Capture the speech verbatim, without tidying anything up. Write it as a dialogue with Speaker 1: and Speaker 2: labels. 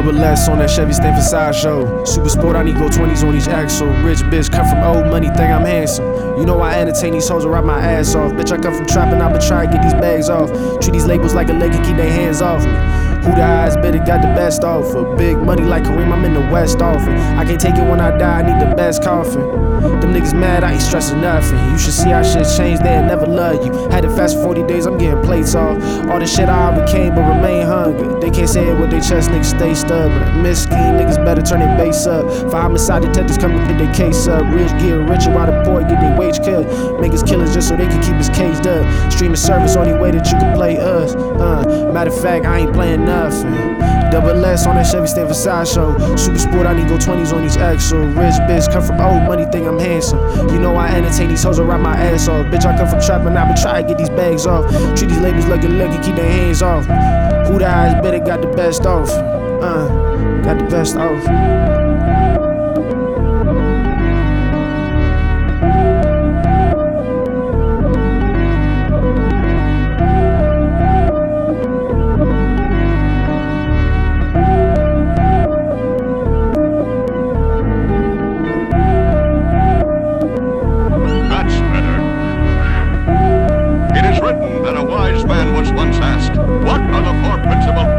Speaker 1: Double S on that Chevy stand for sideshow. Super sport, I need go twenties on each axle. Rich bitch, come from old money, think I'm handsome. You know I entertain these hoes and ride my ass off. Bitch, I come from trapping, I'ma try to get these bags off. Treat these labels like a leg and keep their hands off me. Who the highest bidder got the best offer? Big money like Kareem, I'm in the West offer. I can't take it when I die, I need the best coffin. Them niggas mad, I ain't stressing nothing. You should see how shit changed, they'll never love you. Had to fast for forty days, I'm getting plates off. All the shit I overcame, but remain hungry. They can't say it with their chest, niggas stay stubborn. Miskin niggas better turn their base up. Five homicide detectives come and pick their case up. Rich get richer while the poor get their wage cut. Make us killers just so they can keep us caged up. Streaming service, only way that you can play us. Uh, matter of fact, I ain't playing nothing. Double S on that Chevy stand for sideshow. Super sport, I need go twenties on each axle. Rich bitch, come from old money, think I'm handsome. You know I entertain these hoes and ride my ass off. Bitch, I come from trapping, I been trying to get these bags off. Treat these labels like a leg and keep their hands off. Who the highest better got the best off? Uh, got the best off.
Speaker 2: That a wise man was once asked, what are the four principal